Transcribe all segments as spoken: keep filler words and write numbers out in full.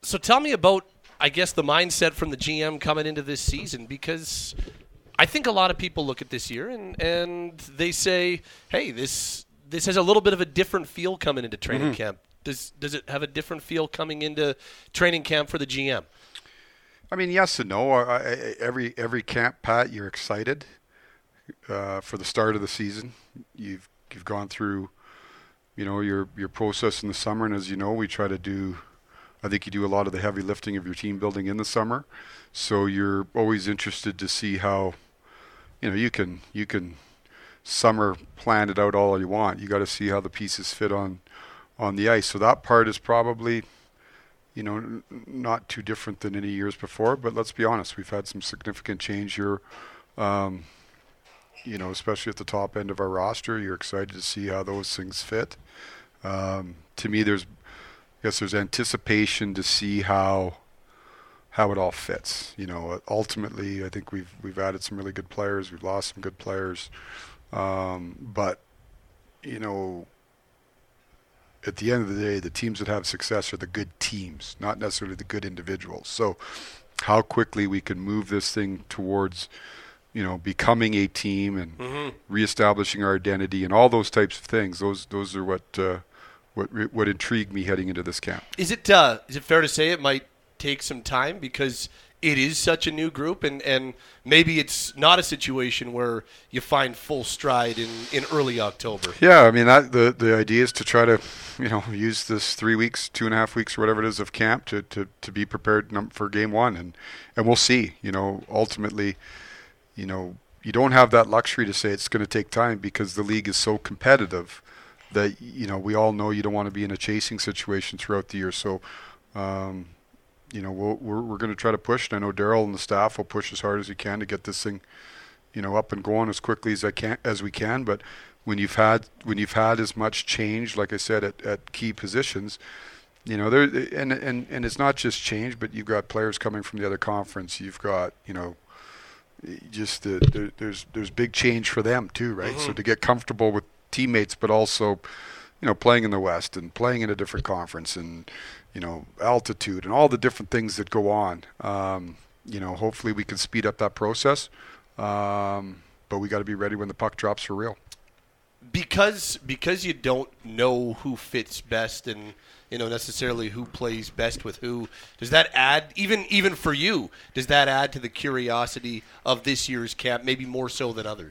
So tell me about, I guess, the mindset from the G M coming into this season, because I think a lot of people look at this year and, and they say, hey, this this has a little bit of a different feel coming into training mm-hmm. camp. Does does it have a different feel coming into training camp for the G M? I mean, yes and no. I, I, every every camp, Pat, you're excited uh, for the start of the season. You've you've gone through, you know, your your process in the summer, and as you know, we try to do. I think you do a lot of the heavy lifting of your team building in the summer, so you're always interested to see how, you know, you can you can summer plan it out all you want. You got to see how the pieces fit on on the ice. So that part is probably, you know, n- not too different than any years before. But let's be honest, we've had some significant change here. Um, you know, especially at the top end of our roster, you're excited to see how those things fit. Um, to me, there's I guess there's anticipation to see how how it all fits. You know, ultimately, I think we've we've added some really good players. We've lost some good players, um, but you know, at the end of the day, the teams that have success are the good teams, not necessarily the good individuals. So, how quickly we can move this thing towards, you know, becoming a team and mm-hmm. reestablishing our identity and all those types of things. Those those are what. Uh, What what intrigued me heading into this camp. Is it uh, is it fair to say it might take some time because it is such a new group, and, and maybe it's not a situation where you find full stride in, in early October? Yeah, I mean that the the idea is to try to, you know, use this three weeks, two and a half weeks, or whatever it is of camp to to, to be prepared for game one, and and we'll see. You know, ultimately, you know, you don't have that luxury to say it's going to take time because the league is so competitive. That, you know, we all know you don't want to be in a chasing situation throughout the year. So, um, you know, we'll, we're we're going to try to push. And I know Daryl and the staff will push as hard as he can to get this thing, you know, up and going as quickly as I can as we can. But when you've had when you've had as much change, like I said, at, at key positions, you know, there and and and it's not just change, but you've got players coming from the other conference. You've got, you know, just the, there, there's there's big change for them too, right? Mm-hmm. So to get comfortable with teammates, but also, you know, playing in the West and playing in a different conference and, you know, altitude and all the different things that go on. Um, you know, hopefully we can speed up that process, um, but we got to be ready when the puck drops for real. Because because you don't know who fits best and, you know, necessarily who plays best with who, does that add, even even for you, does that add to the curiosity of this year's camp, maybe more so than others?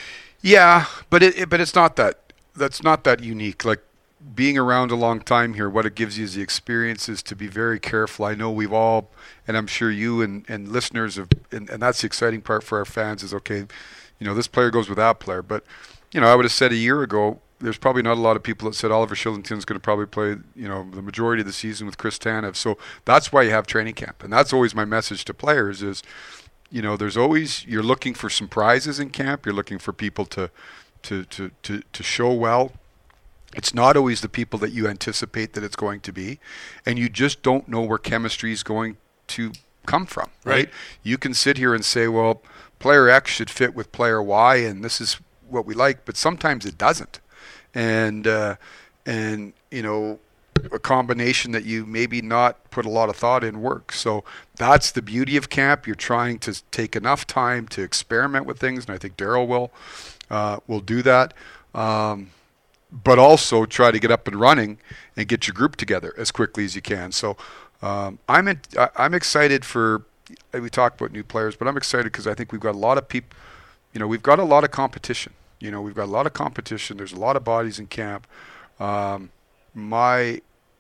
Yeah, but it, it but it's not that that's not that unique. Like being around a long time here, what it gives you is the experiences to be very careful. I know we've all, and I'm sure you and, and listeners have, and, and that's the exciting part for our fans is, okay, you know, this player goes with that player. But, you know, I would have said a year ago, there's probably not a lot of people that said Oliver Kylington's going to probably play, you know, the majority of the season with Chris Tanev. So that's why you have training camp. And that's always my message to players is, you know, there's always, you're looking for some prizes in camp. You're looking for people to, to, to, to, to show well. It's not always the people that you anticipate that it's going to be. And you just don't know where chemistry is going to come from, right? right? You can sit here and say, well, player X should fit with player Y, and this is what we like. But sometimes it doesn't. And, uh, and you know, a combination that you maybe not put a lot of thought in works. So that's the beauty of camp. You're trying to take enough time to experiment with things, and I think Daryl will uh, will do that. Um, but also try to get up and running and get your group together as quickly as you can. So um, I'm in, I'm excited for. We talk about new players, but I'm excited because I think we've got a lot of people. You know, we've got a lot of competition. You know, we've got a lot of competition. There's a lot of bodies in camp. Um, my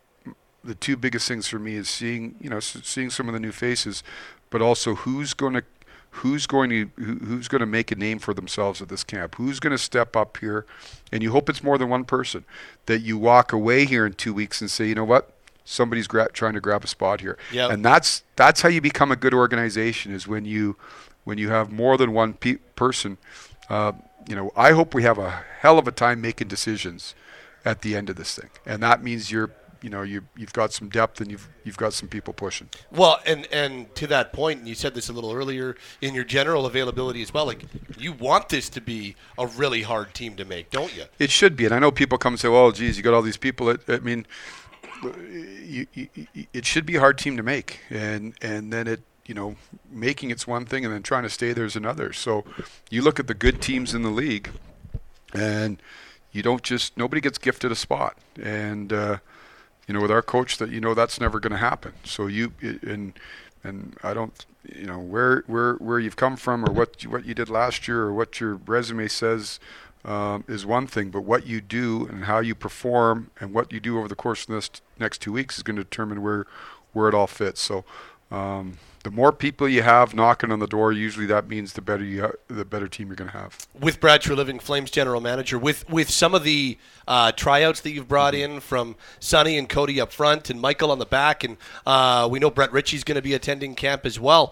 the two biggest things for me is seeing, you know, seeing some of the new faces, but also who's going to, who's going to, who, who's going to make a name for themselves at this camp. Who's going to step up here, and you hope it's more than one person. That you walk away here in two weeks and say, you know what, somebody's gra- trying to grab a spot here. Yep. And that's that's how you become a good organization. Is when you, when you have more than one pe- person. Uh, you know, I hope we have a hell of a time making decisions at the end of this thing, and that means you're. You know, you you've got some depth and you've you've got some people pushing. Well, and, and to that point, and you said this a little earlier, in your general availability as well, like you want this to be a really hard team to make, don't you? It should be, and I know people come and say, "Well, geez, you got all these people." It, I mean, you, you, it should be a hard team to make, and and then it you know making it's one thing, and then trying to stay there's another. So you look at the good teams in the league, and you don't just nobody gets gifted a spot, and uh, you know with our coach that you know that's never going to happen. So you and and I don't you know where where where you've come from or what you, what you did last year or what your resume says. Um, is one thing, but what you do and how you perform and what you do over the course of this next two weeks is going to determine where where it all fits. So um, the more people you have knocking on the door, usually that means the better you ha- the better team you're going to have. With Brad Treliving, Flames general manager, with with some of the uh, tryouts that you've brought mm-hmm. in from Sonny and Cody up front and Michael on the back, and uh, we know Brett Ritchie's going to be attending camp as well.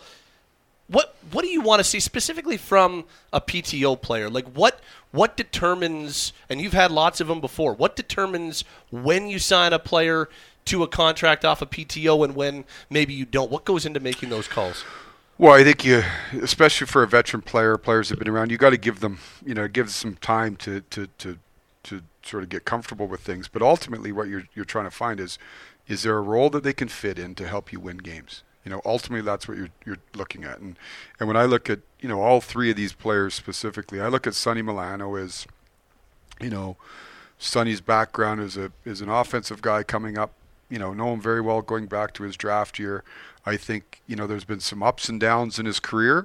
What what do you want to see specifically from a P T O player? Like what what determines, and you've had lots of them before, what determines when you sign a player to a contract off a P T O and when maybe you don't? What goes into making those calls? Well, I think you, especially for a veteran player, players that have been around, you got to give them, you know, give some time to, to, to, to sort of get comfortable with things. But ultimately what you're you're trying to find is, is there a role that they can fit in to help you win games? You know, ultimately that's what you're you're looking at. And and when I look at, you know, all three of these players specifically, I look at Sonny Milano as, you know, Sonny's background is a is an offensive guy coming up, you know, know him very well going back to his draft year. I think, you know, there's been some ups and downs in his career.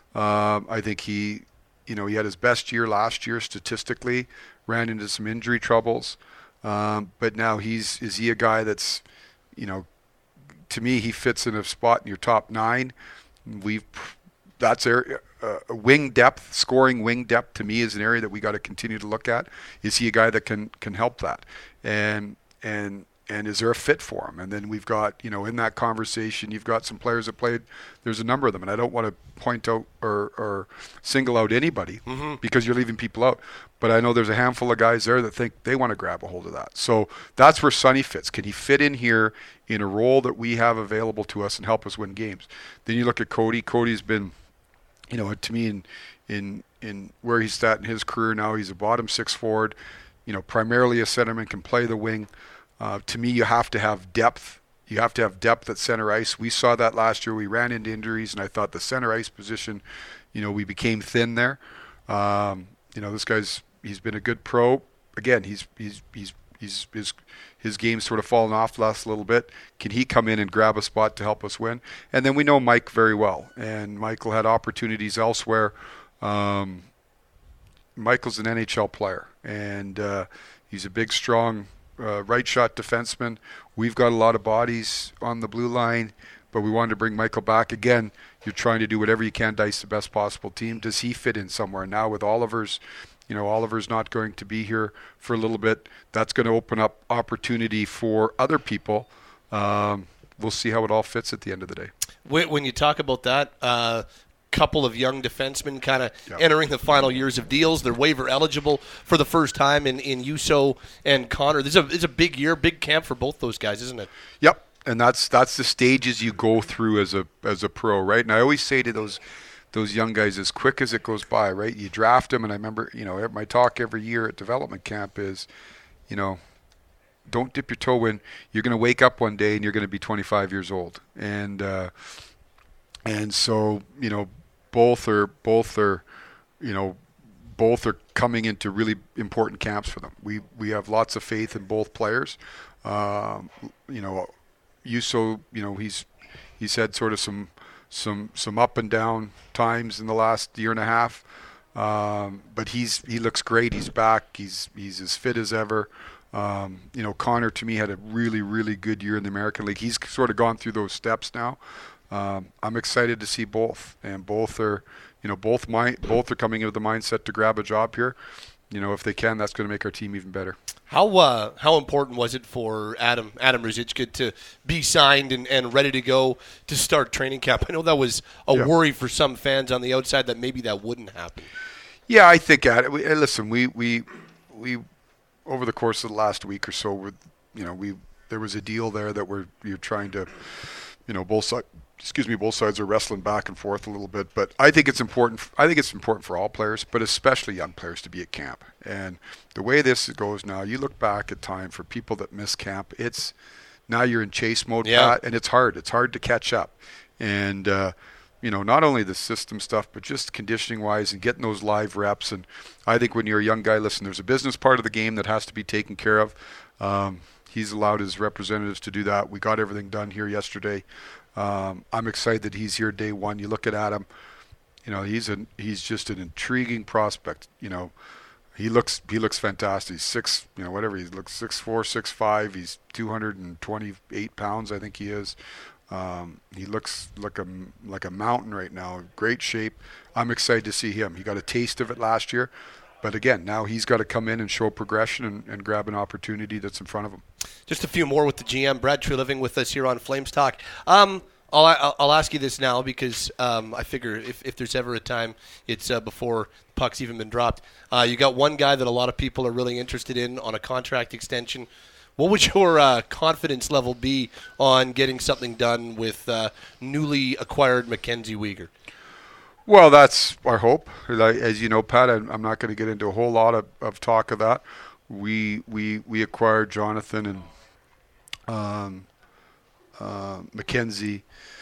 Um, I think he, you know, he had his best year last year statistically, ran into some injury troubles. Um, but now he's, is he a guy that's, you know, to me, he fits in a spot in your top nine. We've that's area, uh, wing depth, scoring wing depth. To me, is an area that we got to continue to look at. Is he a guy that can can help that? And and and is there a fit for him? And then we've got, you know, in that conversation, you've got some players that played. There's a number of them, and I don't want to point out or, or single out anybody mm-hmm. because you're leaving people out. But I know there's a handful of guys there that think they want to grab a hold of that. So that's where Sonny fits. Can he fit in here in a role that we have available to us and help us win games? Then you look at Cody. Cody's been, you know, to me in in in where he's at in his career now, he's a bottom six forward, you know, primarily a centerman, can play the wing. Uh, to me, you have to have depth. You have to have depth at center ice. We saw that last year. We ran into injuries, and I thought the center ice position, you know, we became thin there. Um, you know, this guy's he's been a good pro. Again, he's he's he's he's his his game's sort of fallen off the last little bit. Can he come in and grab a spot to help us win? And then we know Mike very well, and Michael had opportunities elsewhere. Um, Michael's an N H L player, and uh, he's a big, strong. Uh, right shot defenseman. We've got a lot of bodies on the blue line, but we wanted to bring Michael back. Again, you're trying to do whatever you can to dice the best possible team. Does he fit in somewhere? Now with Oliver's, you know, Oliver's not going to be here for a little bit. That's going to open up opportunity for other people. Um, we'll see how it all fits at the end of the day. When you talk about that, uh, couple of young defensemen kind of yep. entering the final years of deals. They're waiver eligible for the first time in, in Juuso and Connor. This is a, it's a big year, big camp for both those guys, isn't it? Yep, and that's that's the stages you go through as a as a pro, right? And I always say to those those young guys, as quick as it goes by, right? You draft them, and I remember, you know, my talk every year at development camp is, you know, don't dip your toe in. You're going to wake up one day and you're going to be twenty-five years old, and uh, and so you know. Both are, both are, you know, both are coming into really important camps for them. We we have lots of faith in both players. Um, you know, Juuso, you know, he's he's had sort of some some some up and down times in the last year and a half, um, but he's he looks great. He's back. He's he's as fit as ever. Um, you know, Connor to me had a really really good year in the American League. He's sort of gone through those steps now. Um, I'm excited to see both, and both are, you know, both my both are coming in with the mindset to grab a job here. You know, if they can, that's going to make our team even better. How uh, how important was it for Adam Adam Ruzicka to be signed and, and ready to go to start training camp? I know that was a yeah. worry for some fans on the outside that maybe that wouldn't happen. Yeah, I think at we, listen, we we we over the course of the last week or so, with you know, we there was a deal there that we're you're trying to, you know, both sides. Excuse me, both sides are wrestling back and forth a little bit, but I think it's important. I think it's important for all players, but especially young players, to be at camp. And the way this goes now, you look back at time for people that miss camp. It's Now you're in chase mode, Yeah. Pat, and it's hard. It's hard to catch up. And, uh, you know, not only the system stuff, but just conditioning-wise and getting those live reps. And I think when you're a young guy, listen, there's a business part of the game that has to be taken care of. Um, he's allowed his representatives to do that. We got everything done here yesterday. Um, I'm excited that he's here day one. You look at Adam, you know, he's an he's just an intriguing prospect. You know, he looks he looks fantastic. He's six, you know, whatever he looks, six four, six five. He's two hundred twenty-eight pounds, I think he is. Um, he looks like a like a mountain right now. Great shape. I'm excited to see him. He got a taste of it last year, but again, now he's got to come in and show progression and, and grab an opportunity that's in front of him. Just a few more with the G M, Brad Treliving, with us here on Flames Talk. Um, I'll, I'll, I'll ask you this now because um, I figure if, if there's ever a time, it's uh, before puck's even been dropped. Uh, you got one guy that a lot of people are really interested in on a contract extension. What would your uh, confidence level be on getting something done with uh, newly acquired Mackenzie Weegar? Well, that's our hope. As you know, Pat, I'm not going to get into a whole lot of, of talk of that. We we we acquired Jonathan and um, uh, Mackenzie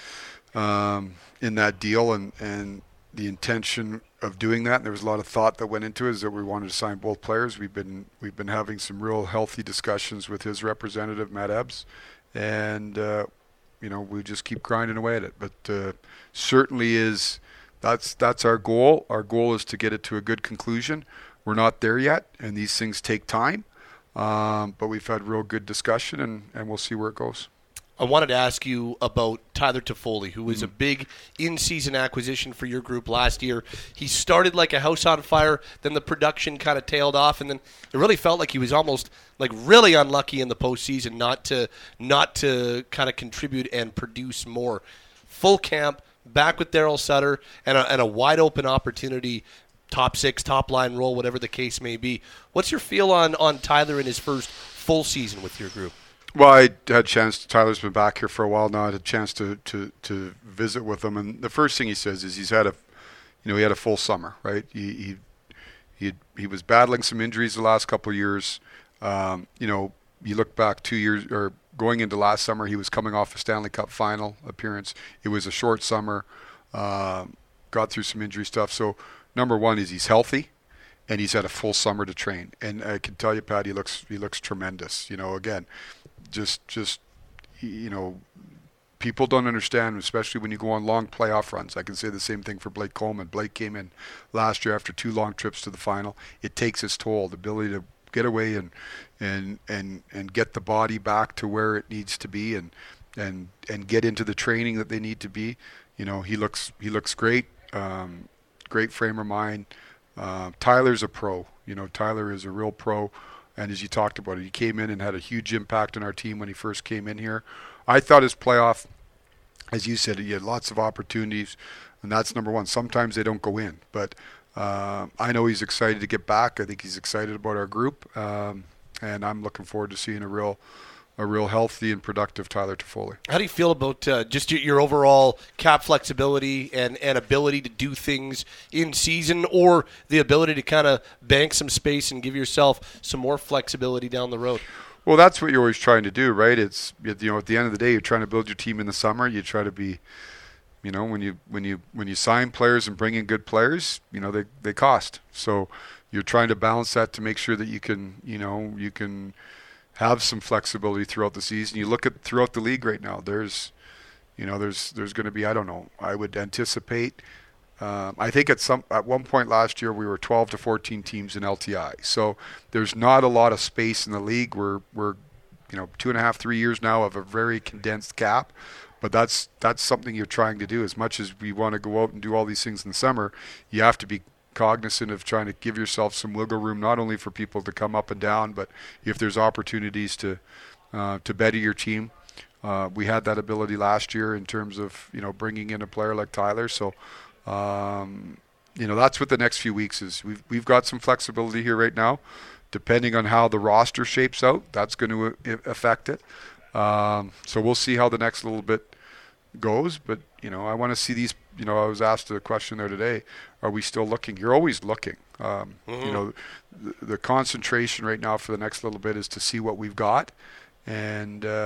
um, in that deal, and, and the intention of doing that, and there was a lot of thought that went into it, is that we wanted to sign both players. We've been we've been having some real healthy discussions with his representative, Matt Ebbs, and uh, you know, we just keep grinding away at it. But uh, certainly is that's that's our goal. Our goal is to get it to a good conclusion. We're not there yet, and these things take time. Um, but we've had real good discussion, and, and we'll see where it goes. I wanted to ask you about Tyler Toffoli, who was mm-hmm. a big in-season acquisition for your group last year. He started like a house on fire, then the production kind of tailed off, and then it really felt like he was almost like really unlucky in the postseason not to not to kind of contribute and produce more. Full camp, back with Daryl Sutter, and a, and a wide-open opportunity, top six, top line role, whatever the case may be. What's your feel on, on Tyler in his first full season with your group? Well, I had a chance. Tyler's been back here for a while now. I had a chance to, to, to visit with him, and the first thing he says is he's had a, you know, he had a full summer, right? He he he, he was battling some injuries the last couple of years. Um, you know, you look back two years or going into last summer, he was coming off a Stanley Cup final appearance. It was a short summer. Um, got through some injury stuff. So number one is he's healthy, and he's had a full summer to train. And I can tell you, Pat, he looks he looks tremendous. You know, again. Just, just, you know, people don't understand, especially when you go on long playoff runs. I can say the same thing for Blake Coleman. Blake came in last year after two long trips to the final. It takes its toll, the ability to get away and and and and get the body back to where it needs to be, and and and get into the training that they need to be. You know, he looks he looks great, um, great frame of mind. Uh, Tyler's a pro. You know, Tyler is a real pro. And as you talked about it, he came in and had a huge impact on our team when he first came in here. I thought his playoff, as you said, he had lots of opportunities, and that's number one. Sometimes they don't go in, but uh, I know he's excited to get back. I think he's excited about our group, um, and I'm looking forward to seeing a real a real healthy and productive Tyler Toffoli. How do you feel about uh, just your, your overall cap flexibility and, and ability to do things in season, or the ability to kind of bank some space and give yourself some more flexibility down the road? Well, that's what you're always trying to do, right? It's, you know, at the end of the day, you're trying to build your team in the summer. You try to be, you know, when you when you when you sign players and bring in good players, you know, they they cost. So you're trying to balance that to make sure that you can, you know, you can have some flexibility throughout the season. You look at throughout the league right now, there's, you know, there's there's going to be, I don't know, I would anticipate, um, I think at some at one point last year we were twelve to fourteen teams in L T I. So there's not a lot of space in the league. We're, we're you know, two and a half, three years now of a very condensed cap. But that's that's something you're trying to do. As much as we want to go out and do all these things in the summer, you have to be cognizant of trying to give yourself some wiggle room, not only for people to come up and down, but if there's opportunities to uh, to better your team. Uh, we had that ability last year in terms of, you know, bringing in a player like Tyler. So, um, you know, that's what the next few weeks is. We've we've got some flexibility here right now, depending on how the roster shapes out. That's going to affect it. Um, so we'll see how the next little bit goes. But you know, I want to see these. You know, I was asked a question there today. Are we still looking? You're always looking. Um, mm-hmm. You know, the, the concentration right now for the next little bit is to see what we've got, and uh,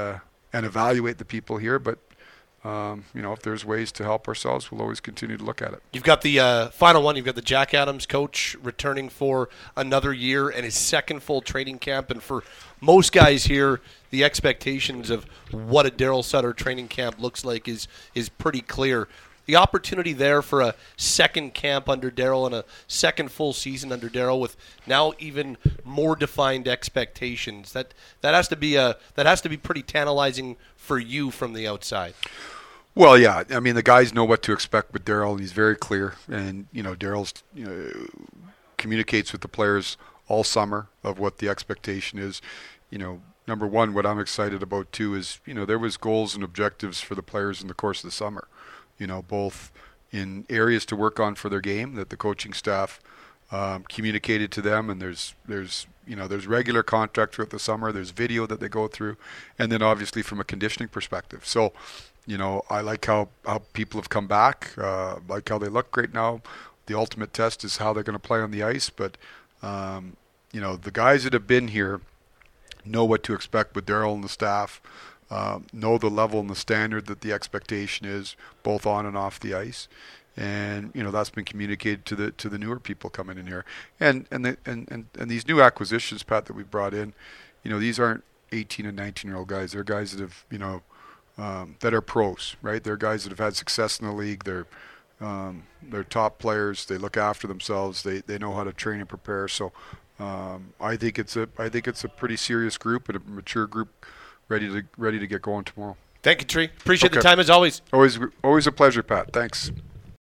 and evaluate the people here. But um, you know, if there's ways to help ourselves, we'll always continue to look at it. You've got the uh, final one. You've got the Jack Adams coach returning for another year and his second full training camp. And for most guys here, the expectations of what a Daryl Sutter training camp looks like is is pretty clear. The opportunity there for a second camp under Daryl and a second full season under Daryl with now even more defined expectations. That that has to be a that has to be pretty tantalizing for you from the outside. Well, yeah. I mean, the guys know what to expect with Daryl. He's very clear, and you know, Daryl's you know communicates with the players all summer of what the expectation is. You know, number one, what I'm excited about too is you know there was goals and objectives for the players in the course of the summer. You know, both in areas to work on for their game that the coaching staff um, communicated to them, and there's there's you know there's regular contact throughout the summer. There's video that they go through, and then obviously from a conditioning perspective. So, you know, I like how, how people have come back, uh, like how they look great now. The ultimate test is how they're going to play on the ice, but um, you know, the guys that have been here know what to expect with Daryl and the staff. Um, know the level and the standard that the expectation is, both on and off the ice, and you know that's been communicated to the to the newer people coming in here, and and the, and, and and these new acquisitions, Pat, that we brought in, you know, these aren't eighteen and nineteen year old guys. They're guys that have you know um, that are pros, right? They're guys that have had success in the league. They're um, they're top players. They look after themselves. They they know how to train and prepare. So um, I think it's a I think it's a pretty serious group and a mature group. Ready to ready to get going tomorrow. Thank you, Tree. Appreciate Okay. the time as always. Always always a pleasure, Pat. Thanks.